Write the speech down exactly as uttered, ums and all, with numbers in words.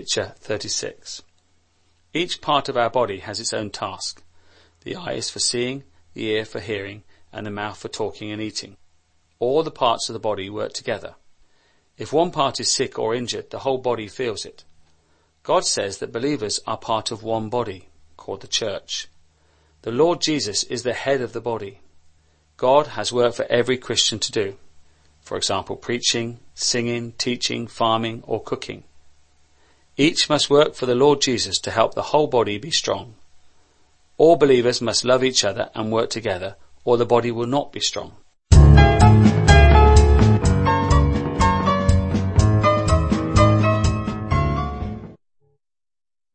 Picture thirty-six. Each part of our body has its own task. The eye is for seeing, the ear for hearing, and the mouth for talking and eating. All the parts of the body work together. If one part is sick or injured, the whole body feels it. God says that believers are part of one body, called the church. The Lord Jesus is the head of the body. God has work for every Christian to do. For example, preaching, singing, teaching, farming, or cooking. Each must work for the Lord Jesus to help the whole body be strong. All believers must love each other and work together, or the body will not be strong.